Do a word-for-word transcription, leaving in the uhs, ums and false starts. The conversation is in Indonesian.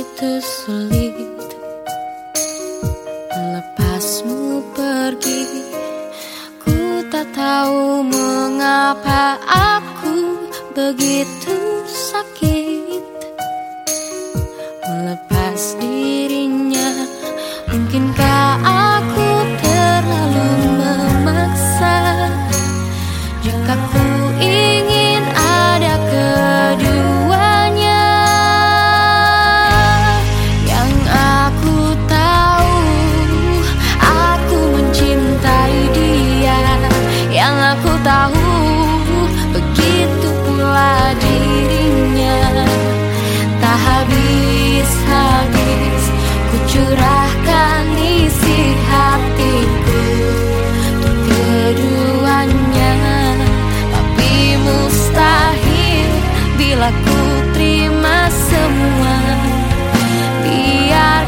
begitu sulit melepasmu pergi. Ku tak tahu mengapa aku begitu sakit melepas dirinya. Mungkinkah aku terlalu memaksa? Jika ku ingin ada keduanya, yang aku tahu aku mencintai dia, yang aku tahu begitu pula dirinya. Tak habis-habis ku curahkan isi hatiku untuk keduanya, tapi mustahil bila ku terima semua. Biar